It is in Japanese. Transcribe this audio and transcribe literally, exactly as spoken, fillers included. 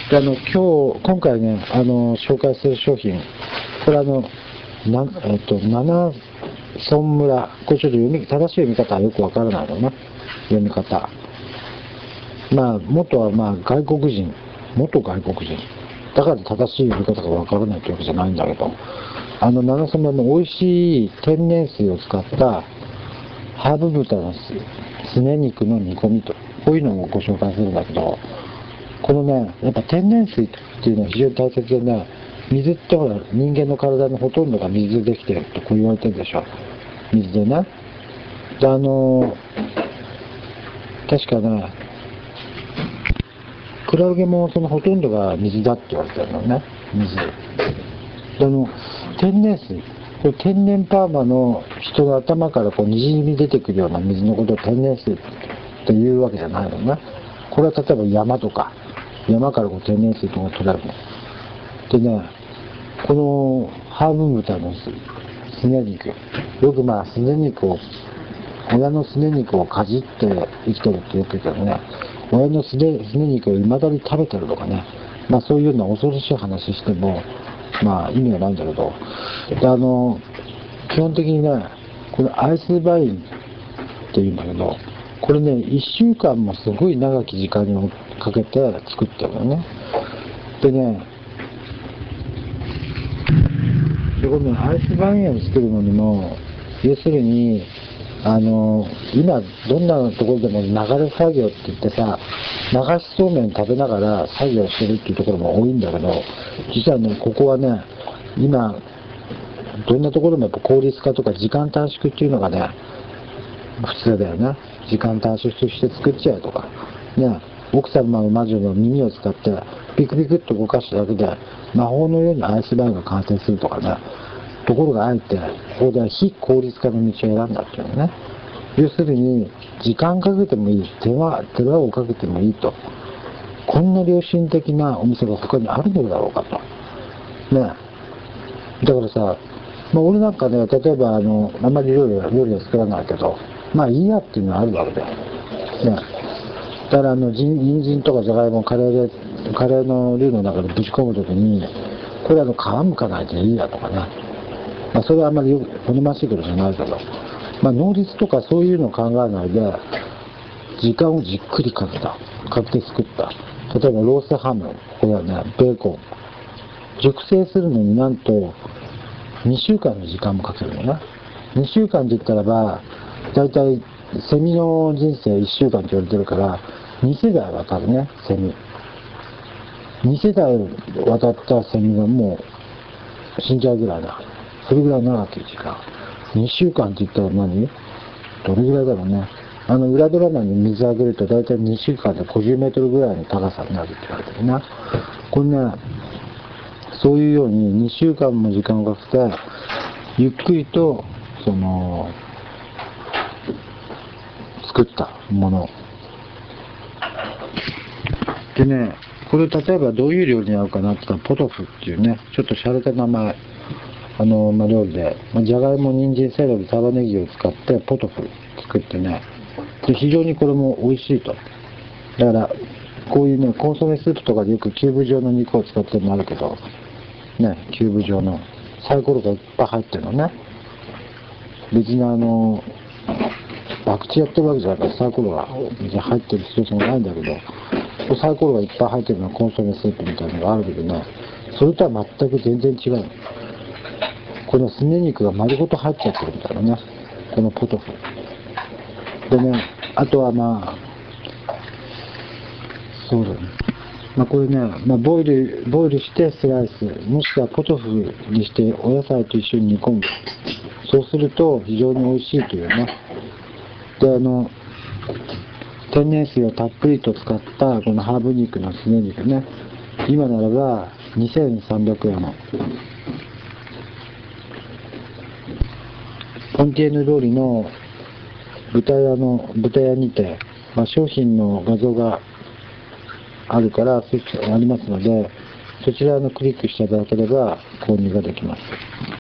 であの今日今回ねあの紹介する商品、これあのなえっと七村村、これちょっと読み正しい読み方はよくわからないのね、読み方。まあ元はまあ外国人、元外国人だから正しい読み方がわからないってわけじゃないんだけど、あの七村の美味しい天然水を使ったハーブ豚のすね肉の煮込みと、こういうのをご紹介するんだけど、このねやっぱ天然水っていうのは非常に大切でね、水ってほら人間の体のほとんどが水でできてるってこう言われてるでしょ、水でね。であの確かねクラゲもそのほとんどが水だって言われてるのね、水で。あの天然水、これ天然パーマの人の頭からこうにじみ出てくるような水のことを天然水っていうわけじゃないのね。これは例えば山とか山からこう天然水とか取れるのでね、このハーブ豚のすね肉、よくまあすね肉を親のすね肉をかじって生きてるって言ってるけどね、親のすね、すね肉をいまだに食べてるとかね、まあそういうような恐ろしい話してもまあ意味がないんだけど、であの基本的にねこのアイスバインっていうんだけど、これねいっしゅうかんもすごい長き時間にかけて作ってるのね。でねでこのアイスバインを作るのにも要するにあの今どんなところでも流れ作業って言ってさ、流しそうめん食べながら作業してるっていうところも多いんだけど、実はねここはね今どんなところでもやっぱ効率化とか時間短縮っていうのがね普通だよね。時間短縮して作っちゃえとかね、奥様の魔女の耳を使ってピクピクっと動かしただけで魔法のようにアイスバインが完成するとかね。ところがあえてここでは非効率化の道を選んだっていうのね。要するに時間かけてもいい、手間手間をかけてもいいと、こんな良心的なお店が他にあるのだろうかとね。だからさ、まあ、俺なんかね例えばあのあんまり料理は料理は作らないけど、まあいいやっていうのはあるわけだよね。だからあの人参とかじゃがいもをカレーでカレーのルーの中でぶち込むときにこれあの皮むかないでいいやとかね、まあ、それはあんまり好ましいことじゃないけど、まあ、能率とかそういうのを考えないで時間をじっくりかけたかけて作った、例えばロースハム、これはねベーコン熟成するのになんとにしゅうかんの時間もかけるのね。にしゅうかんって言ったらばだいたいセミの人生いっしゅうかんって言われてるからにせだい渡るね、セミにせだい渡ったセミがもう死んじゃうぐらいだ。それぐらい長き時間、にしゅうかんって言ったら何どれぐらいだろうね。あの裏ドラマに水あげると大体にしゅうかんでごじゅうメートルぐらいの高さになるって言われてるな。これねそういうようににしゅうかんも時間をかけてゆっくりとその作ったものでね、これ例えばどういう料理に合うかなって言ったらポトフっていうねちょっと洒落た名前あの、まあ、料理で、まあ、じゃがいも、人参、セロリ、玉ねぎを使ってポトフ作ってね、で非常にこれも美味しいと。だからこういうねコンソメスープとかでよくキューブ状の肉を使ってるのあるけどね、キューブ状のサイコロがいっぱい入ってるのね。別にあの博打やってるわけじゃないからサイコロが入ってる必要もないんだけど、サイコロがいっぱい入ってるのはコンソメスープみたいなのがあるけどね、それとは全く全然違うの。このすね肉が丸ごと入っちゃってるみたいなね、このポトフでね。あとはまあそうだね、まあ、これね、まあ、ボイルボイルしてスライス、もしくはポトフにしてお野菜と一緒に煮込む、そうすると非常に美味しいというね。であの天然水をたっぷりと使ったこのハーブ肉のすね肉ね、今ならばにせんさんびゃくえんのポンティエヌ通りの豚屋の豚屋にて、まあ、商品の画像があるからありますので、そちらのクリックしていただければ購入ができます。